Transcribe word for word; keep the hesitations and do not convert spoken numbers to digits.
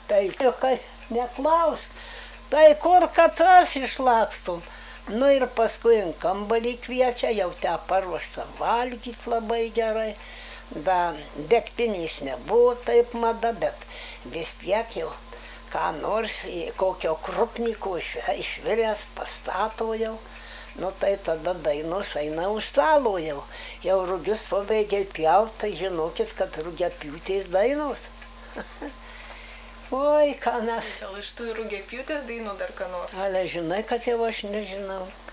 Tai kai neklausk, tai kur katras išlakstum. Nu ir paskui į kambarį kviečia, jau te paruošta valgyt labai gerai. Da degtinės nebuvo taip mada, bet vis tiek jau ką nors, kokio krupniko išviręs pastato jau. Nu tai tada dainos eina už stalo jau. Jau rugius pabaigia pjaut, tai žinokit, kad rugiapjūtės dainos. Oi, ką mes. Gal iš tų rugiapjūtės dainų dar ką nors? Ale žinai, kad jau aš nežinau.